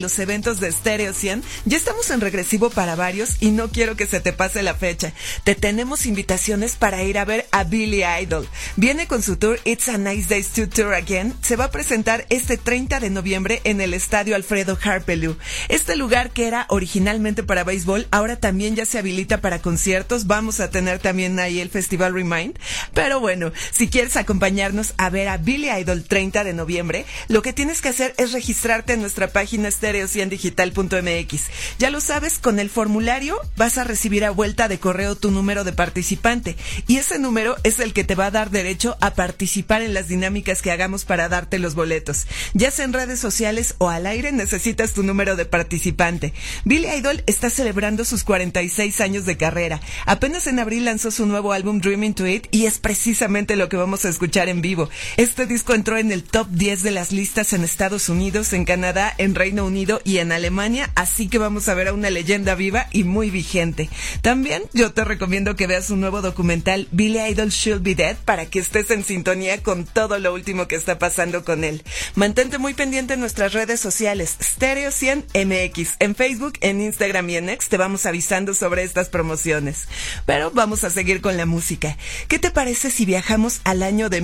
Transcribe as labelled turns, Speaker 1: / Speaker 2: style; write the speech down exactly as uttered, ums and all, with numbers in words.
Speaker 1: los eventos de Stereo cien. Ya estamos en regresivo para varios y no quiero que se te pase la fecha. Te tenemos invitaciones para ir a ver a Billy Idol. Viene con su tour It's a Nice Day to Tour Again. Se va a presentar este treinta de noviembre en el estadio Alfredo Harpelú. Este lugar que era originalmente para béisbol, ahora también ya se habilita para conciertos. Vamos a tener también ahí el Festival Remind. Pero bueno, si quieres acompañarnos a ver a Billy Idol treinta de noviembre, lo que tienes que hacer es registrarte en nuestra página stereo cien digital punto m x. Ya lo sabes, con el formulario vas a recibir a vuelta de correo tu número de participante y ese número es el que te va a dar derecho a participar en las dinámicas que hagamos para darte los boletos. Ya sea en redes sociales o al aire, necesitas tu número de participante. Billy Idol está celebrando sus cuarenta y seis años de carrera. Apenas en abril lanzó su nuevo álbum Dreaming to It y es precisamente lo que vamos a escuchar en vivo. Este disco entró en el top diez de las listas en Estados Unidos, en Canadá, en Reino Unido y en Alemania, así que vamos a ver a una leyenda viva y muy vigente. También yo te recomiendo que veas un nuevo documental, Billy Idol Should Be Dead, para que estés en sintonía con todo lo último que está pasando con él. Mantente muy pendiente en nuestras redes sociales, Stereo cien M X, en Facebook, en Instagram y en X, te vamos avisando sobre estas promociones. Pero vamos a seguir con la música. ¿Qué te parece si viajamos al año de